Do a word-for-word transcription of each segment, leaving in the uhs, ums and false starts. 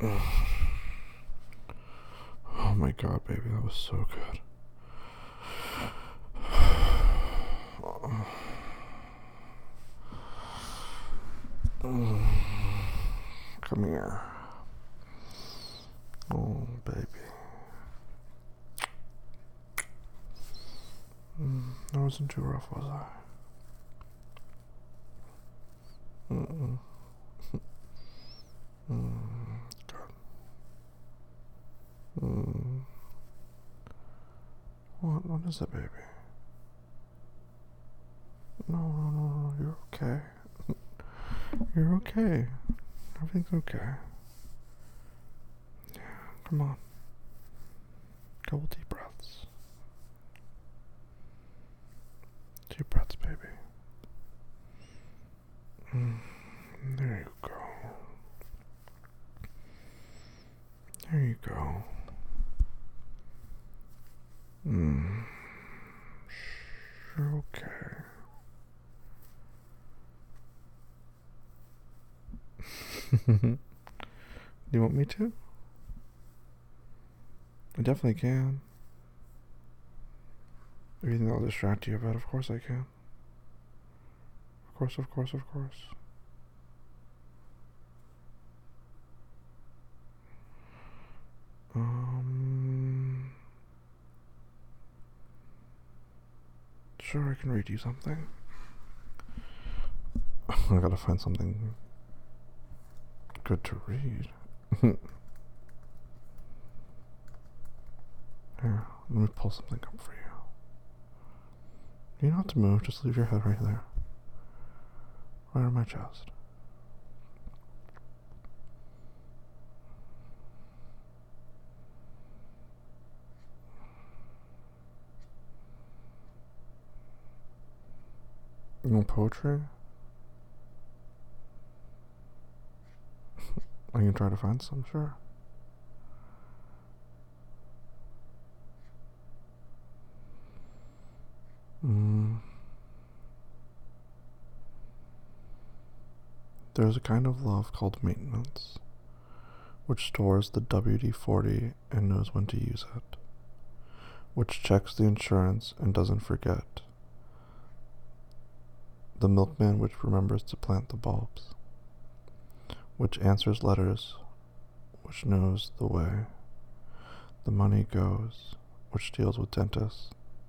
Oh my god, baby, that was so good. Come here. Oh, baby. Mm, I wasn't too rough, was I? Mm-mm. Mm, good. Mm. What? What is it, baby? No, no, no, no. You're okay. You're okay. Everything's okay. Yeah, come on. Couple deep breaths. Deep breaths, baby. Mm. There you go. There you go. Mm. You're okay. Do you want me to? I definitely can. If you think I'll distract you about, of course I can. Of course, of course, of course. Um. Sure, I can read you something. I gotta find something good to read. Here, let me pull something up for you. You don't have to move, just leave your head right there. Right on my chest. You want poetry? I can try to find some, sure. Mm. There's a kind of love called maintenance, which stores the W D forty and knows when to use it, which checks the insurance and doesn't forget, the milkman which remembers to plant the bulbs, which answers letters, which knows the way, the money goes, which deals with dentists,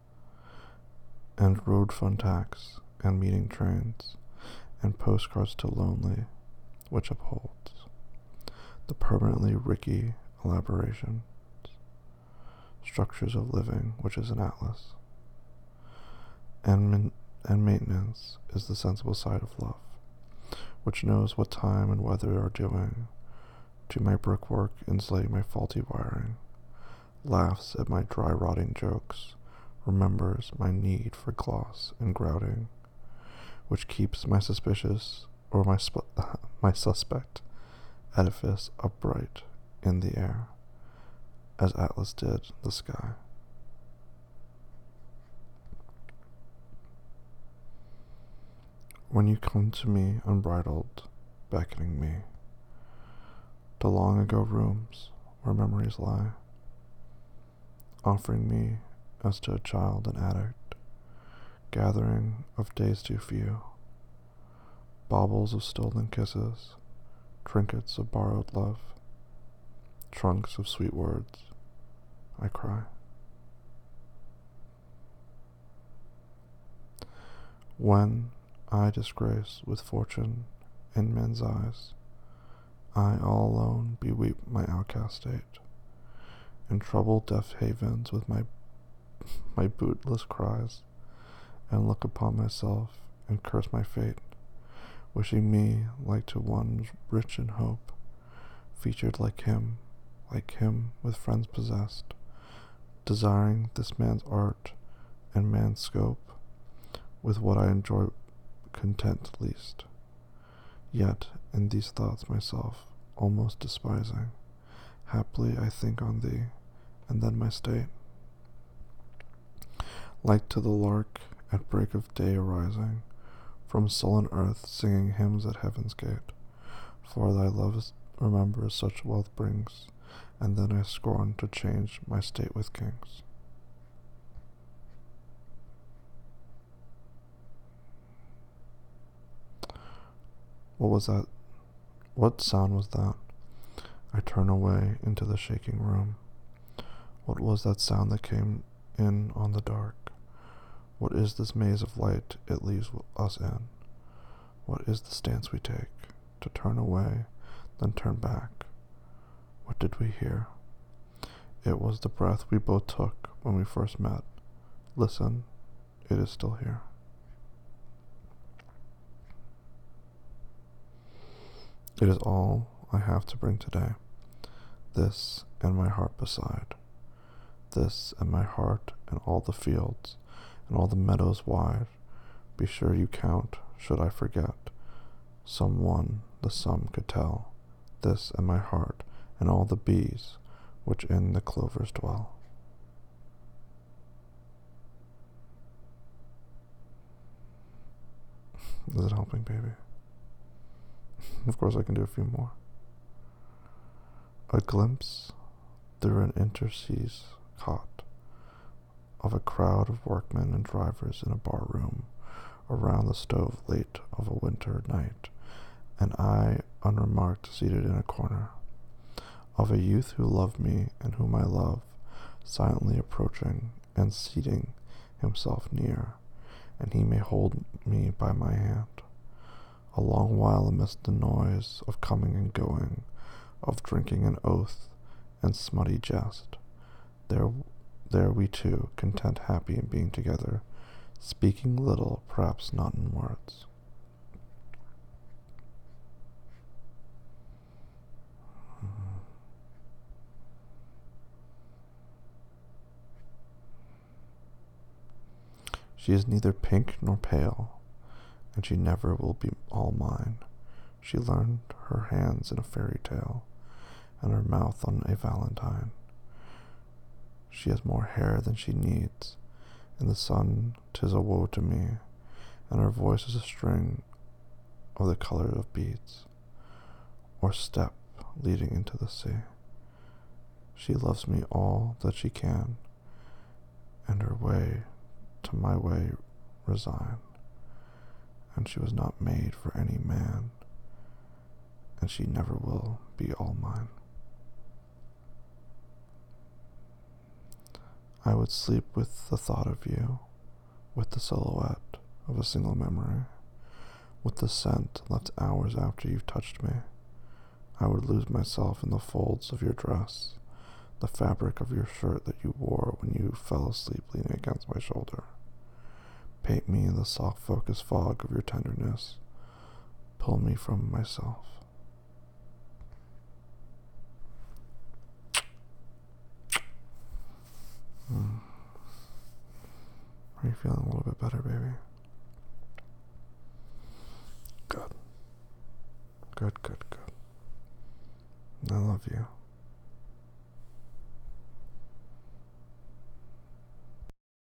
and road fund tax, and meeting trains, and postcards to lonely, which upholds, the permanently Ricky elaboration, structures of living, which is an atlas, and min- and maintenance is the sensible side of love, which knows what time and weather are doing to my brickwork, insulating my faulty wiring, laughs at my dry rotting jokes, remembers my need for gloss and grouting, which keeps my suspicious or my sp- my suspect edifice upright in the air, as Atlas did the sky. When you come to me unbridled, beckoning me to long ago rooms where memories lie, offering me as to a child an addict, gathering of days too few, baubles of stolen kisses, trinkets of borrowed love, trunks of sweet words, I cry. When I disgrace with fortune in men's eyes, I all alone beweep my outcast state, and trouble deaf havens with my my bootless cries, and look upon myself and curse my fate, wishing me like to one rich in hope, featured like him, like him with friends possessed, desiring this man's art and man's scope, with what I enjoy content least, yet in these thoughts myself almost despising, haply I think on thee, and then my state, like to the lark at break of day arising, from sullen earth singing hymns at heaven's gate, for thy love is, remember such wealth brings, and then I scorn to change my state with kings. What was that? What sound was that? I turn away into the shaking room. What was that sound that came in on the dark? What is this maze of light it leaves us in? What is the stance we take? To turn away, then turn back. What did we hear? It was the breath we both took when we first met. Listen, it is still here. It is all I have to bring today. This and my heart beside. This and my heart and all the fields and all the meadows wide. Be sure you count, should I forget. Someone the sum could tell. This and my heart and all the bees which in the clovers dwell. Is it helping, baby? Of course I can do a few more. A glimpse through an interseas cot of a crowd of workmen and drivers in a bar room around the stove late of a winter night, and I unremarked seated in a corner. Of a youth who loved me and whom I love, silently approaching and seating himself near, and he may hold me by my hand. A long while amidst the noise of coming and going, of drinking and oath and smutty jest, there there we two, content, happy in being together, speaking little, perhaps not in words. She is neither pink nor pale, and she never will be all mine. She learned her hands in a fairy tale, and her mouth on a valentine. She has more hair than she needs. In the sun 'tis a woe to me, and her voice is a string of the color of beads, or step leading into the sea. She loves me all that she can, and her way to my way resign. And she was not made for any man, and she never will be all mine. I would sleep with the thought of you, with the silhouette of a single memory, with the scent left hours after you've touched me. I would lose myself in the folds of your dress, the fabric of your shirt that you wore when you fell asleep leaning against my shoulder. Paint me in the soft focused fog of your tenderness. Pull me from myself. Hmm. Are you feeling a little bit better, baby? Good. Good, good, good. I love you.